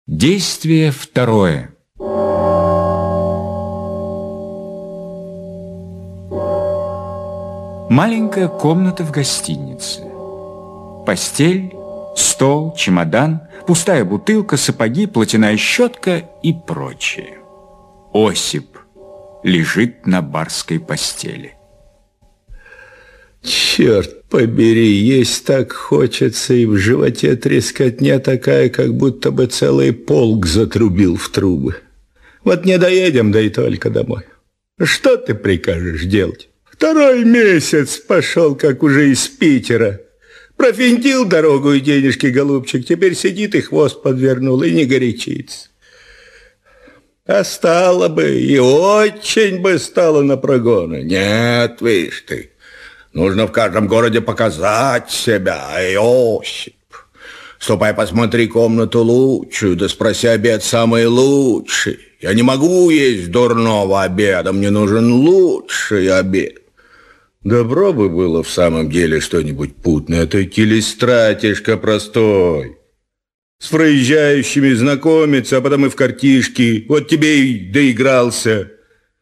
Действие второе. Маленькая комната в гостинице. Постель, стол, чемодан, пустая бутылка, сапоги, платяная щетка и прочее. Осип лежит на барской постели. Черт побери, есть так хочется, и в животе трескотня такая, как будто бы целый полк затрубил в трубы. Вот не доедем, да и только домой. Что ты прикажешь делать? 2-й месяц пошел, как уже из Питера. Профинтил дорогу и денежки, голубчик, теперь сидит и хвост подвернул, и не горячится. А стало бы, и очень бы стало на прогоны. Нет, видишь ты. Нужно в каждом городе показать себя, Осип. Ступай, посмотри комнату лучшую, да спроси обед самый лучший. Я не могу есть дурного обеда, мне нужен лучший обед. Добро бы было в самом деле что-нибудь путное, а то килистратишка простой. С проезжающими знакомиться, а потом и в картишки. Вот тебе и доигрался.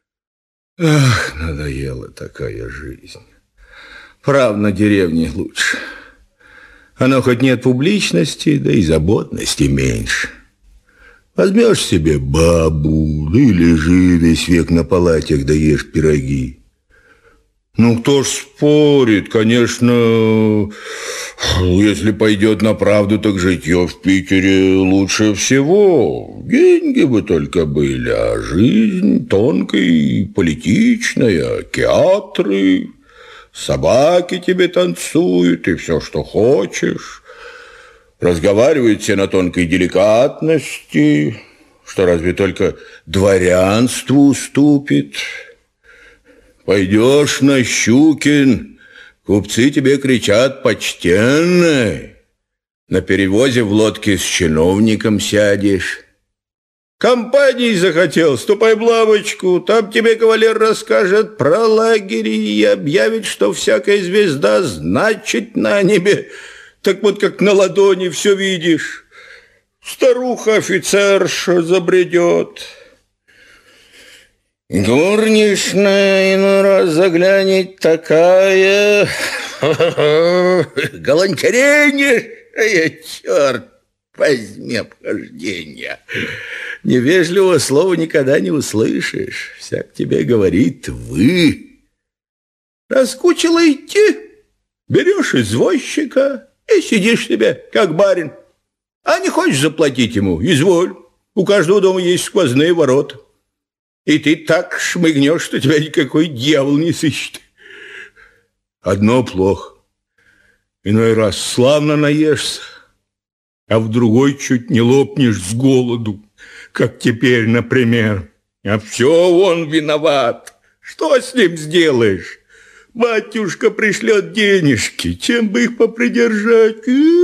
Ах, надоела такая жизнь. Прав, на деревне лучше. Оно хоть нет публичности, да и заботности меньше. Возьмешь себе бабу, да и лежи весь век на палатях, да ешь пироги. Ну, кто ж спорит, конечно, если пойдет на правду, так житье в Питере лучше всего. Деньги бы только были, а жизнь тонкая и политичная, театры... Собаки тебе танцуют, и все, что хочешь. Разговаривают все на тонкой деликатности, что разве только дворянству уступит. Пойдешь на Щукин, купцы тебе кричат «почтенный». На перевозе в лодке с чиновником сядешь. Компанией захотел, ступай в лавочку, там тебе кавалер расскажет про лагерь и объявит, что всякая звезда значит на небе. Так вот, как на ладони все видишь. Старуха-офицерша забредет. Горничная иной раз заглянет такая галантерейнейшая, черт возьми, обхождение. Невежливого слова никогда не услышишь. Всяк тебе говорит «вы». Наскучило идти, берешь извозчика и сидишь себе, как барин. А не хочешь заплатить ему? Изволь. У каждого дома есть сквозные ворота. И ты так шмыгнешь, что тебя никакой дьявол не сыщет. Одно плохо. Иной раз славно наешься, а в другой чуть не лопнешь с голоду. Как теперь, например. А все он виноват. Что с ним сделаешь? Батюшка пришлет денежки. Чем бы их попридержать?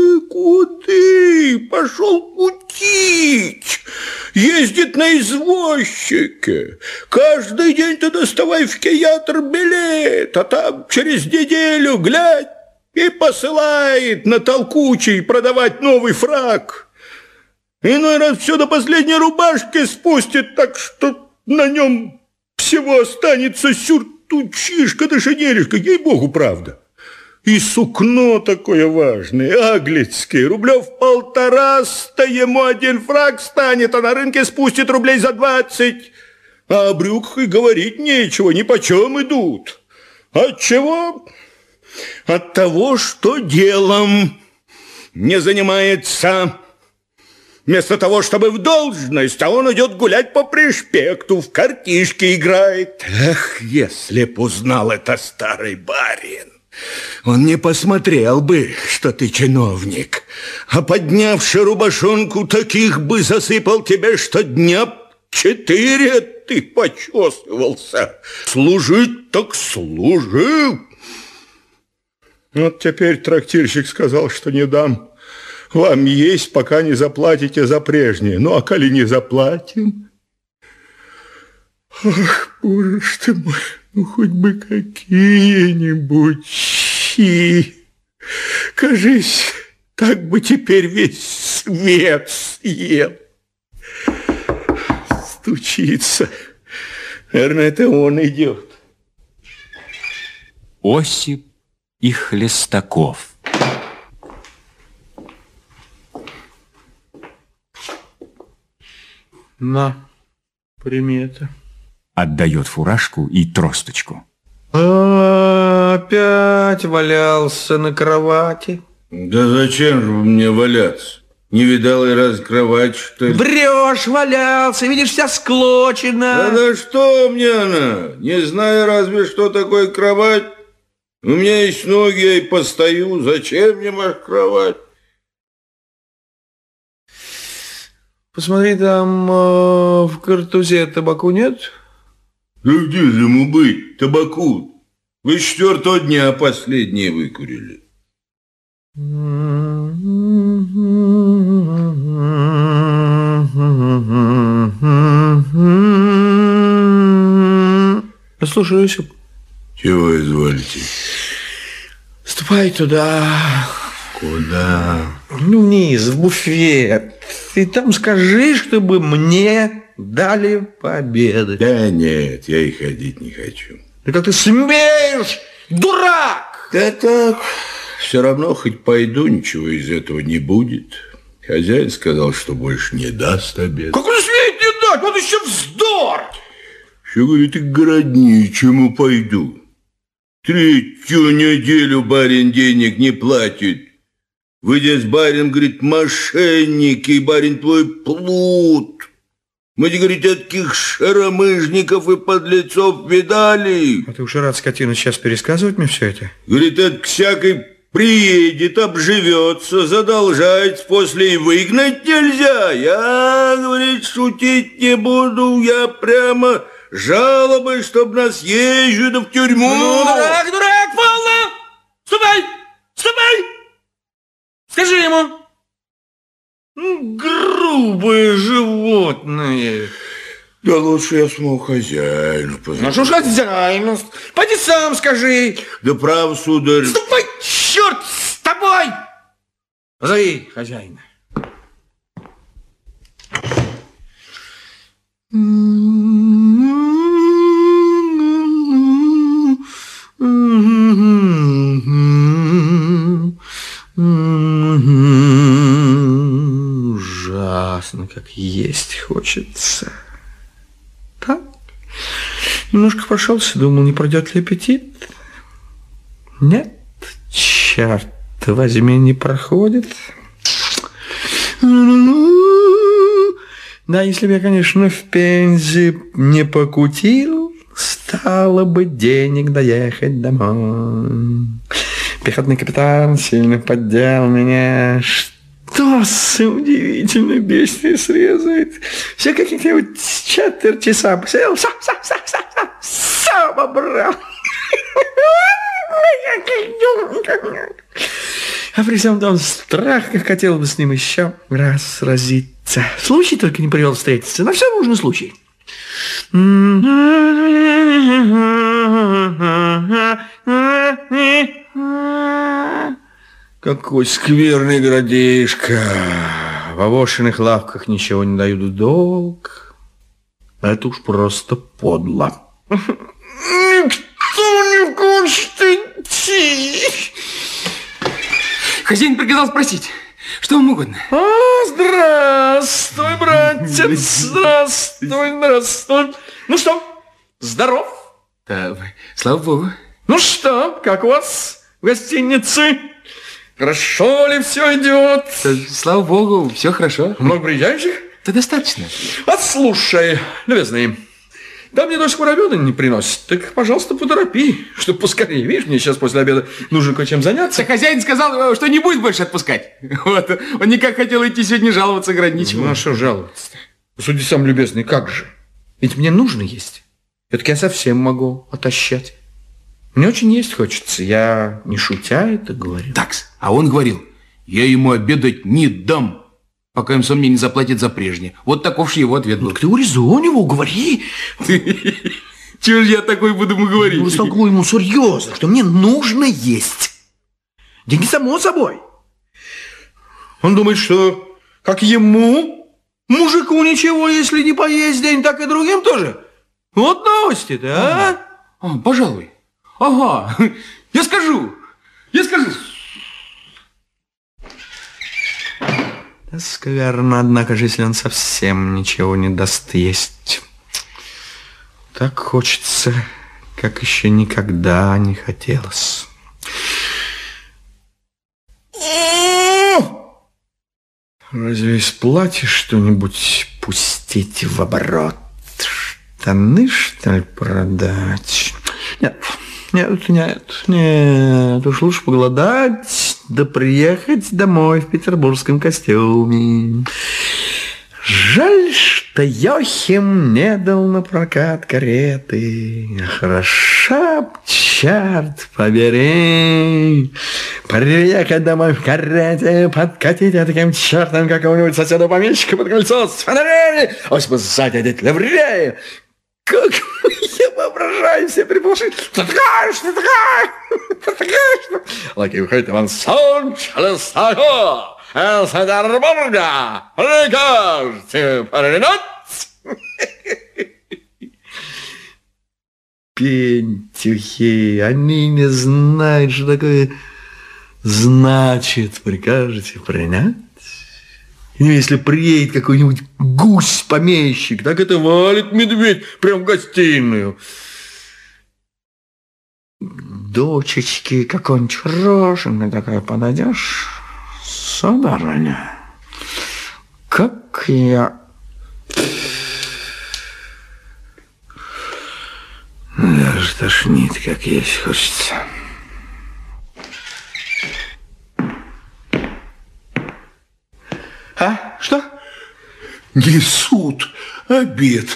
Куды? Пошел кутить. Ездит на извозчике. Каждый день ты доставай в театр билет, а там через неделю, глядь, и посылает на толкучий продавать новый фрак. Иной раз все до последней рубашки спустит, так что на нем всего останется сюртучишка да шинелишка, ей-богу, правда. И сукно такое важное, аглицкое, рублев 150, ему 1 фрак станет, а на рынке спустит рублей за 20. А о брюках и говорить нечего, нипочем идут. Отчего? От того, что делом не занимается. Вместо того, чтобы в должность, а он идет гулять по пришпекту, в картишки играет. Эх, если б узнал это старый барин, он не посмотрел бы, что ты чиновник, а поднявши рубашонку, таких бы засыпал тебе, что дня 4 ты почесывался. Служить так служил. Вот теперь трактирщик сказал, что не дам вам есть, пока не заплатите за прежнее. Ну, а коли не заплатим? Ах, боже ж ты мой, ну хоть бы какие-нибудь щи. Кажись, так бы теперь весь свет съел. стучится. Наверное, это он идет. Осип и Хлестаков. На, примета. Отдает фуражку и тросточку. Опять валялся на кровати. Да зачем же мне валяться? Не видал и раз кровать, что ли? Врешь, валялся, видишь, вся склочена. Да что мне она? Не знаю разве, что такое кровать. У меня есть ноги, я и постою. Зачем мне ваша кровать? Посмотри, там в картузе табаку нет? Да где же ему быть, табаку? Вы с 4-го дня последние выкурили. Слушаюсь. Чего изволите? Ступай туда. Куда? Ну, вниз, в буфет. И там скажи, чтобы мне дали пообедать. Да нет, я и ходить не хочу. Да как ты смеешь, дурак! Да так, все равно хоть пойду, ничего из этого не будет. Хозяин сказал, что больше не даст обед. Как он смеет не дать? Вот еще вздор! Что, говорит, и городнее, чему пойду. 3-ю неделю барин денег не платит. Вы здесь, барин, говорит, мошенники, и барин твой плут. Мы, говорит, таких шаромыжников и подлецов видали. А ты уж рад, скотина, сейчас пересказывать мне все это? Говорит, это всякой приедет, обживется, задолжает, после и выгнать нельзя. Я, говорит, шутить не буду, я прямо жалобы, чтоб нас езжу в тюрьму. Ну, дурак, полно! Ступай! Ступай! Скажи ему. Грубые животные. Да лучше я самому хозяину позвоню. Ну что ж хозяину? Пойди сам скажи. Да право, сударь. Ступай, черт с тобой! Позови хозяина. Ужасно, как есть хочется. Так, немножко прошелся, думал, не пройдет ли аппетит. Нет, черт возьми, не проходит. Да, если бы я, конечно, в Пензе не покутил, стало бы денег доехать домой. Пехотный капитан сильно поддел меня. Что за удивительное бестие срезает. Все каких-нибудь 4 часа посидел, все побрал. А при всем том страх, как хотел бы с ним еще раз сразиться. Случай только не привел встретиться. На все нужен случай. Какой скверный городишко. В овощенных лавках ничего не дают в долг. Это уж просто подло. Никто не хочет идти. Хозяин приказал спросить, что вам угодно. Здравствуй, братец, здравствуй. Ну что, здоров? Да, слава богу. Ну что, как у вас в гостинице? Хорошо ли все идет? Да, слава богу, все хорошо. Много приезжающих? Да достаточно. Слушай, любезный, да мне до сих пор обеда не приносит. Так, пожалуйста, поторопи, чтобы поскорее. Видишь, мне сейчас после обеда нужно кое-чем заняться. Да хозяин сказал, что не будет больше отпускать. Вот. Он никак хотел идти сегодня жаловаться градничему. Ну, а что жаловаться-то? Суди сам, любезный, как же? Ведь мне нужно есть. Это я совсем могу отощать. Мне очень есть хочется. Я не шутя это говорю. Такс. А он говорил, я ему обедать не дам, пока им сам мне не заплатит за прежнее. Вот таков же его ответ был. Ну, так ты урезонь его, говори. Чего же я такой буду ему говорить? Ну, растолкуй ему серьезно, что мне нужно есть. Деньги само собой. Он думает, что как ему Мужику ничего, если не поесть день, так и другим тоже. Вот новости-то, а? Пожалуй. Ага, я скажу. Да скверно, однако же, если он совсем ничего не даст есть. Так хочется, как еще никогда не хотелось. Разве из платья что-нибудь пустить в оборот? Штаны, что ли, продать? Нет, уж лучше поголодать, да приехать домой в петербургском костюме. Жаль, что Йохим не дал на прокат кареты. Хороша б, черт побери, приехать домой в карете, подкатить таким чертом какого-нибудь соседа-помещика под кольцо с фонарями, а сзади одеть ливрею. Как я воображаю все приглашить. Ты такая. Лакей выходит Иван Санч, Лысаго, из Петербурга, прикажете принять? Пентюхи, они не знают, что такое значит прикажете принять. И если приедет какой-нибудь гусь-помещик, так это валит медведь прямо в гостиную. Дочечки какой-нибудь хорошенькой такая подойдешь, сударыня, как я... Даже тошнит, как есть хочется. А? Что? Несут обед.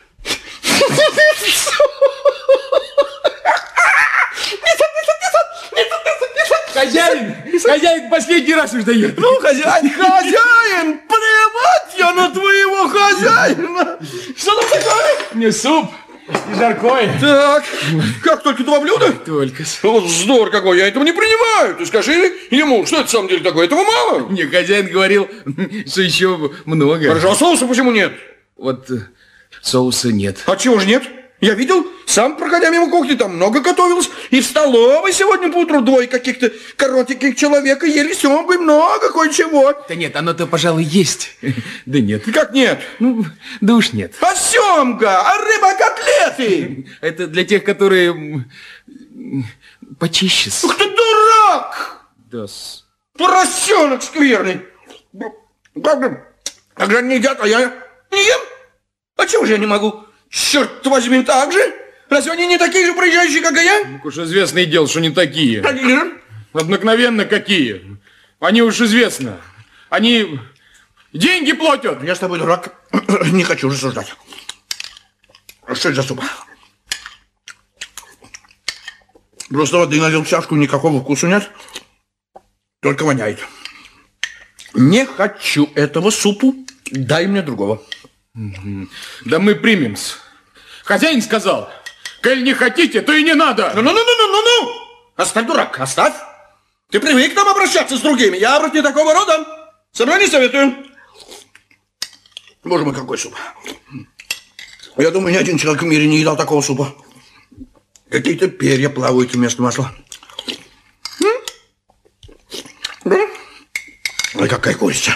Хозяин последний раз уж дает. Ну, хозяин, плевать я на твоего хозяина. Что там такое? Мне суп и жаркое. Так, как только два блюда? Только. Вот вздор какой, я этого не принимаю. Ты скажи ему, что это в самом деле такое? Этого мало? Мне хозяин говорил, что еще много. Хорошо, а соуса почему нет? Вот соуса нет. А чего же нет? Я видел, сам, проходя мимо кухни, там много готовилось. И в столовой сегодня поутру двое каких-то коротеньких человека ели семгу и много кое-чего. Да нет, оно-то, пожалуй, есть. Да нет. Как нет? Ну, да уж нет. А семга, а рыба-котлеты? Это для тех, которые почище. Ух ты, дурак! Да-с. Поросенок скверный. Как же они едят, а я не ем? А чего же я не могу? Черт возьми, так же? Разве они не такие же проезжающие, как и я? Ну, уж известное дело, что не такие. Какие же? Обыкновенно какие. Они уж известно. Они деньги платят. Я с тобой, дурак, не хочу рассуждать. Что это за суп? Просто воды налил в чашку, никакого вкуса нет. Только воняет. Не хочу этого супу. Дай мне другого. Да мы примемся. Хозяин сказал, коль не хотите, то и не надо. Ну. Оставь, дурак, оставь. Ты привык к нам обращаться с другими. Я вроде не такого рода. Со мной не советую. Боже мой, какой суп. Я думаю, ни один человек в мире не едал такого супа. Какие-то перья плавают вместо масла. Ой, какая курица.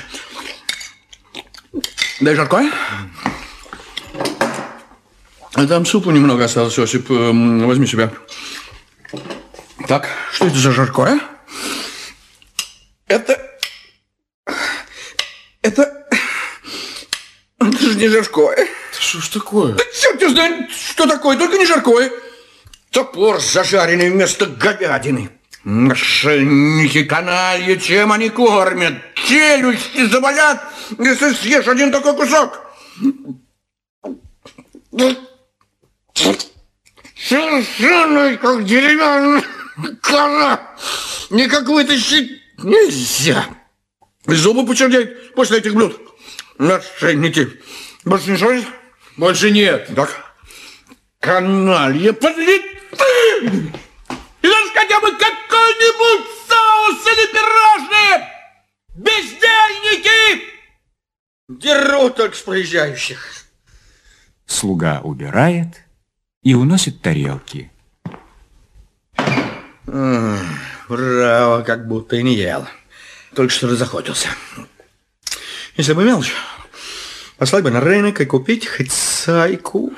Дай жаркое. А там супу немного осталось, Осип. Возьми себя. Так, что это за жаркое? Это же не жаркое. Что ж такое? Да черт тебя знает, что такое, только не жаркое. Топор зажаренный вместо говядины. Мошенники, канальи, чем они кормят? Челюсти заболят, если съешь один такой кусок. Совершенно как деревянная кора. Никак вытащить нельзя. Зубы почернеют после этих блюд. Мошенники. Больше ничего нет? Больше нет. Так. Каналья, подлецы! И даже хотя бы какой-нибудь соус или пирожные! Бездельники! Деру только с проезжающих. Слуга убирает и уносит тарелки. Браво, как будто и не ел. Только что разохотился. Если бы мелочь, послать бы на рынок и купить хоть сайку.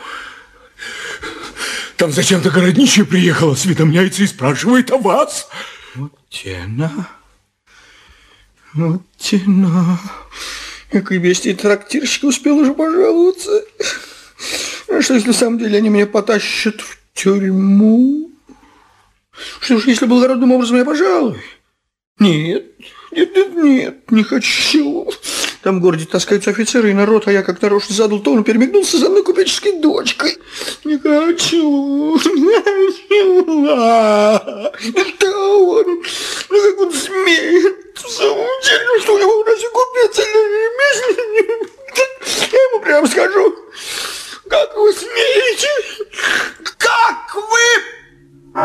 Там зачем-то городничий приехал, осведомляется и спрашивает о вас. Вот тена. Вот тена. Как и бестий трактирщик успел уже пожаловаться. А что, если в самом деле они меня потащат в тюрьму? Что ж, если благородным образом я пожалуй? Нет, не хочу. Там в городе таскаются офицеры и народ, а я как нарочно задал тон и перемигнулся за мной купеческой дочкой. Не хочу. Что он? Ну как он смеет? В самом деле, что у него разве купец или ремесленник? Я ему прямо скажу. Как вы смеете? Как вы?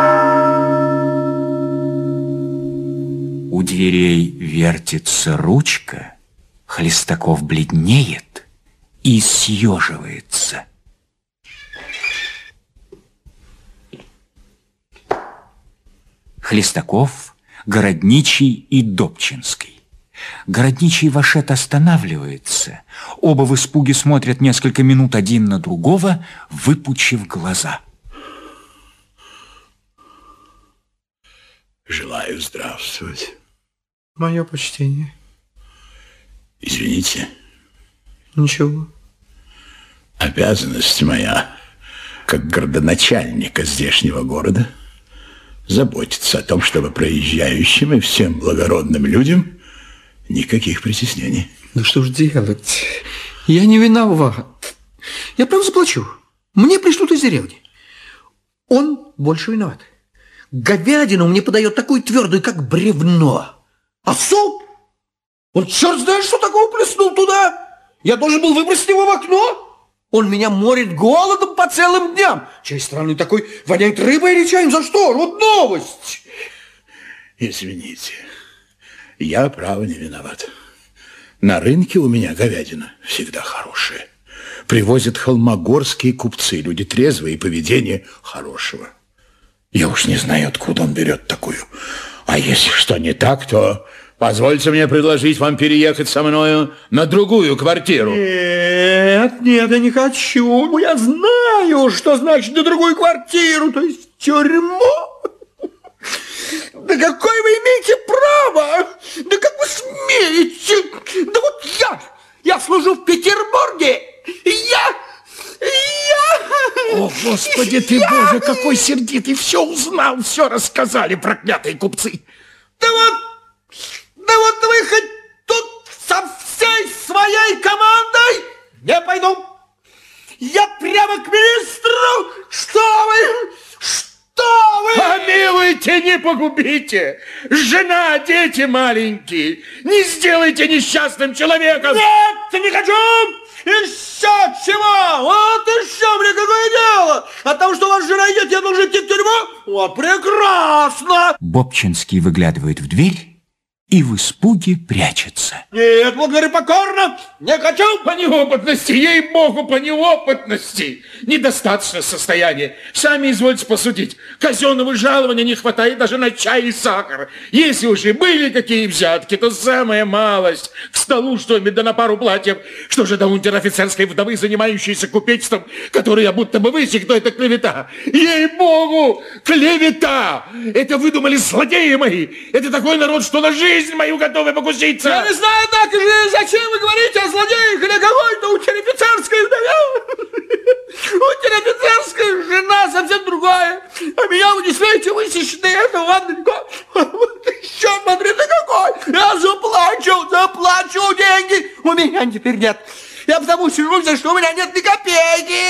У дверей вертится ручка, Хлестаков бледнеет и съеживается. Хлестаков, Городничий и Добчинский. Городничий вошед останавливается. Оба в испуге смотрят несколько минут один на другого, выпучив глаза. Желаю здравствовать. Мое почтение. Извините. Ничего. Обязанность моя, как градоначальника здешнего города, заботиться о том, чтобы проезжающим и всем благородным людям никаких притеснений. Да что ж делать? Я не виноват. Я прям заплачу. Мне пришлют из деревни. Он больше виноват. Говядину мне подает такую твердую, как бревно. А суп? Он черт знает, что такого плеснул туда. Я должен был выбросить его в окно. Он меня морит голодом по целым дням. С чьей стороны такой воняет рыбой или чаем? За что? Вот новость. Извините, я, право, не виноват. На рынке у меня говядина всегда хорошая. Привозят холмогорские купцы, люди трезвые и поведение хорошего. Я уж не знаю, откуда он берет такую. А если что не так, то позвольте мне предложить вам переехать со мною на другую квартиру. Нет, я не хочу. Я знаю, что значит на другую квартиру, то есть в тюрьму. Да какое вы имеете право? Да как вы смеете? Да вот я служу в Петербурге. О, Господи ты, Боже, какой сердитый! Все узнал, все рассказали проклятые купцы. Да вот вы хоть тут со всей своей командой? Не пойду. Я прямо к министру. Что вы? Помилуйте, не погубите! Жена, дети маленькие! Не сделайте несчастным человеком! Нет, не хочу! Еще чего? Вот еще мне какое дело! От того, что у вас жена идет, я должен идти в тюрьму? Вот прекрасно! Бобчинский выглядывает в дверь и в испуге прячется. Нет, вот говорю покорно, не хочу! По неопытности, ей-богу, по неопытности! Недостаточно состояния. Сами извольте посудить. Казенного жалования не хватает даже на чай и сахар. Если уж и были какие взятки, то самая малость. К столу что-нибудь, да на пару платьев. Что же до унтер-офицерской вдовы, занимающейся купечеством, которая будто бы высек, то это клевета. Ей-богу, клевета! Это выдумали злодеи мои. Это такой народ, что на жизнь мою готовы покуситься. Я не знаю, так же, зачем вы говорите о злодеях или какой-то унтер-офицерской вдове? Унтер-офицерская жена совсем другая. А меня вы не смеете высечь на этого вам далеко. Вот еще, смотри, ты какой. Я заплачу деньги. У меня теперь нет. Я потому сижусь, что у меня нет ни копейки.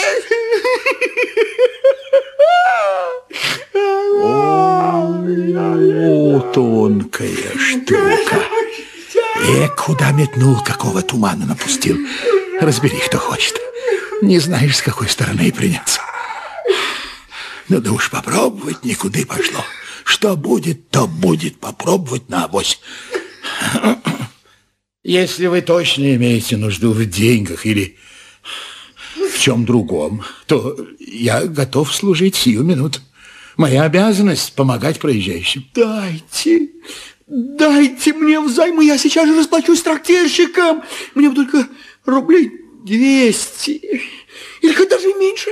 О, тонкая штука. Куда метнул, какого тумана напустил. Разбери, кто хочет. Не знаешь, с какой стороны приняться. Ну да уж попробовать никуда пошло. Что будет, то будет. Попробовать на авось. Если вы точно имеете нужду в деньгах или в чем другом, то я готов служить сию минуту. Моя обязанность помогать проезжающим. Дайте мне взаймы, я сейчас же расплачусь трактирщиком. Мне бы только рублей 200 или хоть даже и меньше.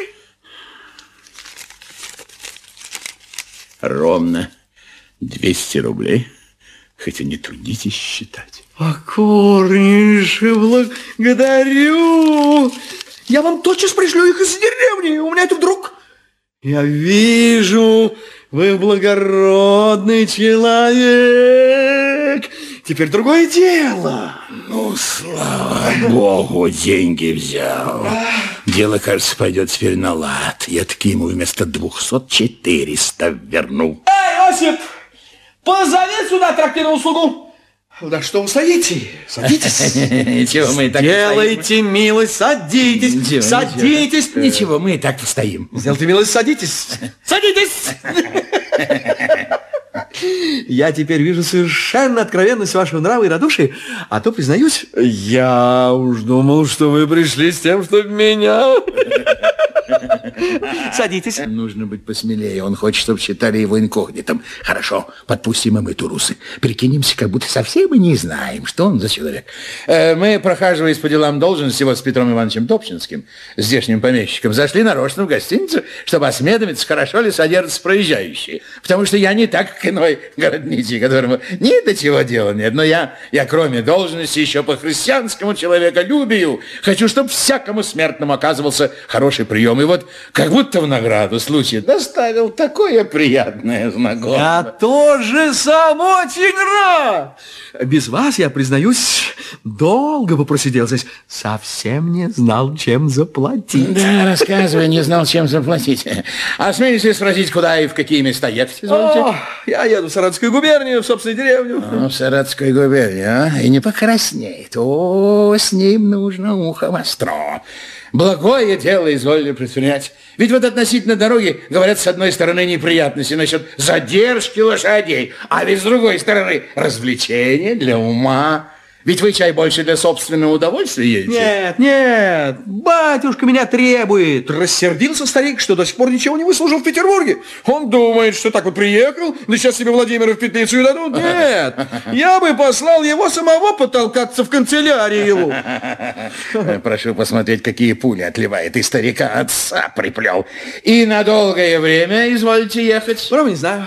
Ровно 200 рублей, хотя не трудитесь считать. Покорнейше благодарю. Я вам тотчас пришлю их из деревни. У меня это вдруг... Я вижу, вы благородный человек. Теперь другое дело. Ну, слава богу, деньги взял. Дело, кажется, пойдет теперь на лад. Я таки ему вместо 200 400 верну. Эй, Осип, позови сюда трактирную услугу. Да что вы стоите? Садитесь. Ничего, мы и так Делайте милость, садитесь. Ничего, Садитесь. Ничего, мы и так постоим. Сделайте милость, садитесь. Садитесь. Я теперь вижу совершенно откровенность вашего нрава и радушия, а то, признаюсь, я уж думал, что вы пришли с тем, чтобы меня... Садитесь. Нужно быть посмелее. Он хочет, чтобы считали его инкогнитом. Хорошо, подпустим им и турусы. Прикинемся, как будто совсем и не знаем, что он за человек. Мы, прохаживаясь по делам должности вот с Петром Ивановичем Добчинским, здешним помещиком, зашли нарочно в гостиницу, чтобы осведомиться, хорошо ли содержатся проезжающие. Потому что я не так, как иной городничий, которому ни до чего дела нет. Но я кроме должности, еще по христианскому человеколюбию хочу, чтобы всякому смертному оказывался хороший прием. И вот как будто в награду случай доставил такое приятное знакомство. Я тоже сам очень рад. Без вас, я признаюсь, долго бы просидел здесь. Совсем не знал, чем заплатить. Да, рассказывай, не знал, чем заплатить. А смеюсь ли спросить, куда и в какие места ехать, изволите? Я еду в Саратовскую губернию, в собственную деревню. В Саратовскую губернию, а? И не покраснеет. О, с ним нужно ухо востро. Благое дело изволили предпринять. Ведь вот относительно дороги, говорят, с одной стороны неприятности насчет задержки лошадей, а ведь с другой стороны развлечения для ума. Ведь вы, чай, больше для собственного удовольствия едете? Нет, батюшка меня требует. Рассердился старик, что до сих пор ничего не выслужил в Петербурге. Он думает, что так вот приехал, да сейчас себе Владимира в петлицу и дадут. Нет, я бы послал его самого потолкаться в канцелярии его. Прошу посмотреть, какие пули отливает, и старика отца приплел. И на долгое время изволите ехать? Право не знаю.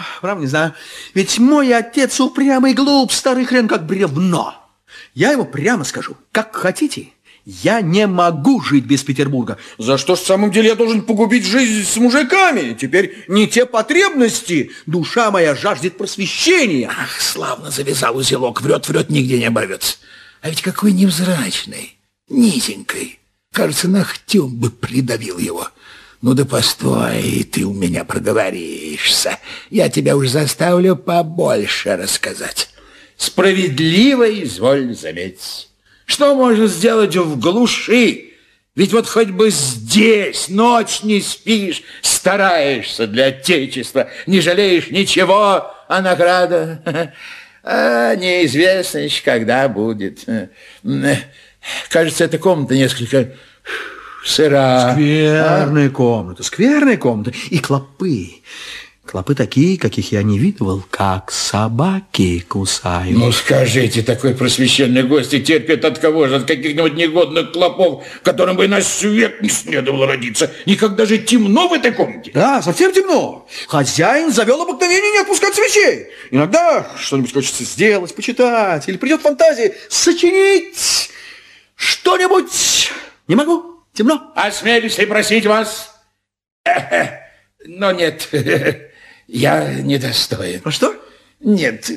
Ведь мой отец упрямый глуп, старый хрен, как бревно. Я ему прямо скажу, как хотите, я не могу жить без Петербурга. За что ж в самом деле я должен погубить жизнь с мужиками? Теперь не те потребности. Душа моя жаждет просвещения. Ах, славно завязал узелок, врет, нигде не оборвется. А ведь какой невзрачный, низенький. Кажется, ногтем бы придавил его. Ну да постой, ты у меня проговоришься. Я тебя уж заставлю побольше рассказать. Справедливо изволь заметить. Что можно сделать в глуши? Ведь вот хоть бы здесь ночь не спишь, стараешься для Отечества, не жалеешь ничего, а награда... А неизвестно еще, когда будет. Кажется, эта комната несколько сыра. Скверная комната. И клопы. Клопы такие, каких я не видывал, как собаки кусают. Ну, скажите, такой просвещенный гость и терпит от кого же? От каких-нибудь негодных клопов, которым бы на свет не следовало родиться. Никогда же темно в этой комнате. Да, совсем темно. Хозяин завел обыкновение не отпускать свечей. Иногда что-нибудь хочется сделать, почитать, или придет фантазия сочинить что-нибудь. Не могу, темно. Осмелюсь ли просить вас? Но нет... Я недостоин. А что? Нет,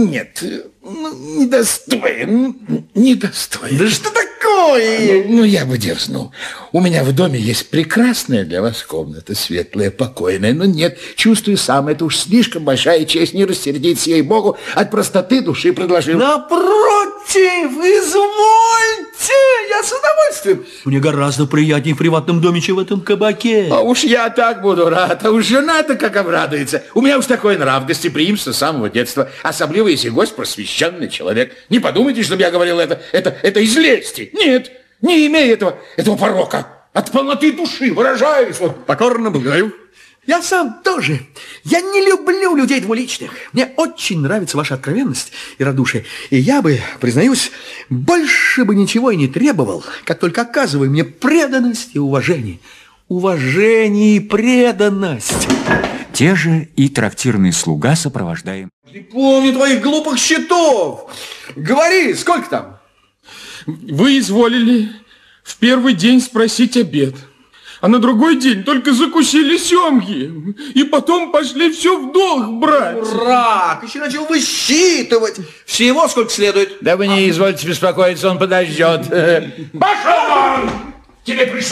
недостоин. Да что такое? Ну, я бы дерзнул. У меня в доме есть прекрасная для вас комната, светлая, покойная. Но нет, чувствую сам, это уж слишком большая честь, не рассердиться, ей-богу, от простоты души предложил. Напротив! извольте, я с удовольствием. Мне гораздо приятнее в приватном доме, чем в этом кабаке. А уж я так буду рад, а уж жена-то как обрадуется. У меня уж такой нрав, гостеприимство с самого детства, особливо если гость просвещенный человек. Не подумайте, чтобы я говорил это из лести. Нет, не имея этого порока. От полноты души выражаюсь. Вот. Покорно благодарю. Я сам тоже. Я не люблю людей двуличных. Мне очень нравится ваша откровенность и радушие. И я бы, признаюсь, больше бы ничего и не требовал, как только оказываю мне преданность и уважение. Уважение и преданность. Те же и трактирный слуга сопровождаем. Не помню твоих глупых счетов. Говори, сколько там? Вы изволили в первый день спросить обед. А на другой день только закусили семги. И потом пошли все в долг брать. Дурак, еще начал высчитывать. Всего сколько следует. Да вы не извольте беспокоиться, он подождет. Пошел вон! Тебе пришли.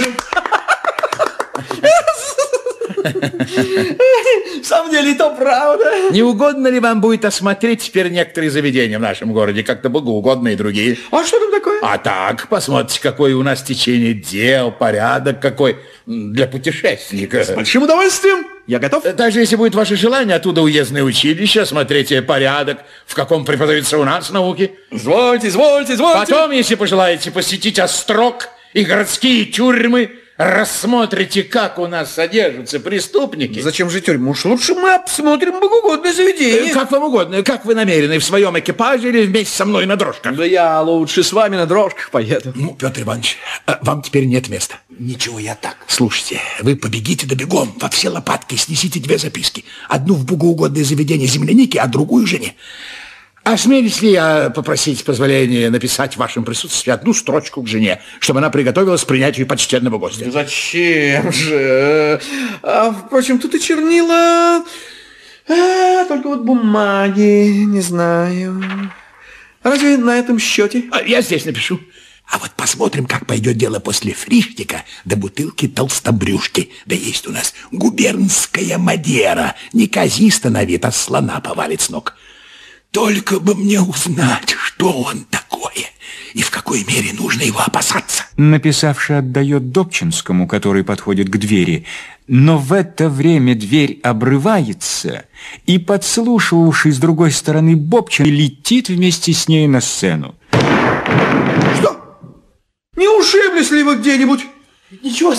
В самом деле, то правда. Не угодно ли вам будет осмотреть теперь некоторые заведения в нашем городе, как-то богоугодные и другие? А что там такое? А так, посмотрите, какое у нас течение дел, порядок какой для путешественника. С большим удовольствием. Я готов. Даже если будет ваше желание, оттуда уездное училище, смотрите порядок, в каком преподаются у нас науки. Извольте, извольте, извольте. Потом, если пожелаете, посетить острог и городские тюрьмы, рассмотрите, как у нас содержатся преступники. Зачем же тюрьму? Уж лучше мы обсмотрим богоугодное заведение. Как вам угодно. Как вы намерены, в своем экипаже или вместе со мной на дрожках? Да я лучше с вами на дрожках поеду. Ну, Петр Иванович, вам теперь нет места. Ничего, я так. Слушайте, вы побегите да бегом во все лопатки, снесите 2 записки. Одну в богоугодное заведение земляники, а другую жене. Осмелюсь ли я попросить позволения написать в вашем присутствии 1 строчку к жене, чтобы она приготовилась к принятию почтенного гостя? Зачем же? Впрочем, тут и чернила, только вот бумаги, не знаю. Разве на этом счете? Я здесь напишу. А вот посмотрим, как пойдет дело после фриштика до бутылки толстобрюшки. Да есть у нас губернская мадера, неказисто на вид, а слона повалит с ног. Только бы мне узнать, что он такое и в какой мере нужно его опасаться. Написавший отдает Добчинскому, который подходит к двери, но в это время дверь обрывается, и подслушивавший с другой стороны Бобчин летит вместе с ней на сцену. Что? Не ушиблись ли вы где-нибудь? Ничего,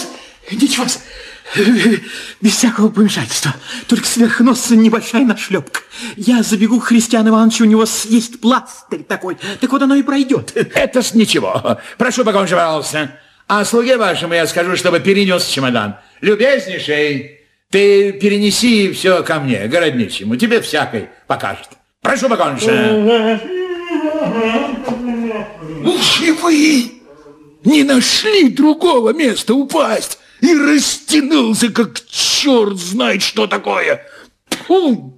без всякого помешательства. Только сверх носа небольшая нашлепка. Я забегу к Христиану Ивановичу, у него есть пластырь такой. Так вот оно и пройдет. Это-с ничего. Прошу, покончи, пожалуйста. А слуге вашему я скажу, чтобы перенес чемодан. Любезнейший, ты перенеси все ко мне, городничему. Тебе всякой покажет. Прошу, покончи. Уж и вы не нашли другого места упасть и растянулся, как черт знает что такое. Фу!